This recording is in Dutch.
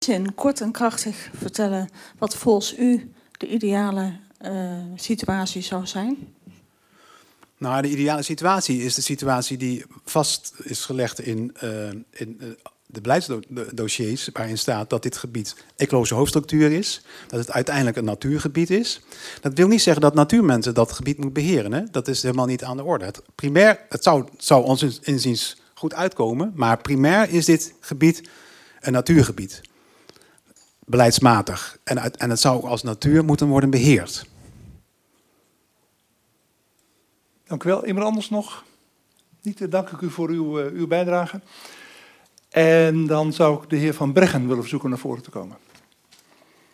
zin kort en krachtig vertellen wat volgens u de ideale situatie zou zijn? Nou, de ideale situatie is de situatie die vast is gelegd in de beleidsdossiers, waarin staat dat dit gebied ecologische hoofdstructuur is, dat het uiteindelijk een natuurgebied is. Dat wil niet zeggen dat natuurmensen dat gebied moeten beheren. Hè? Dat is helemaal niet aan de orde. Het zou ons inziens goed uitkomen, maar primair is dit gebied een natuurgebied. Beleidsmatig. En het zou als natuur moeten worden beheerd. Dank u wel. Iemand anders nog? Niet, dank ik u voor uw bijdrage. En dan zou ik de heer Van Breggen willen verzoeken naar voren te komen.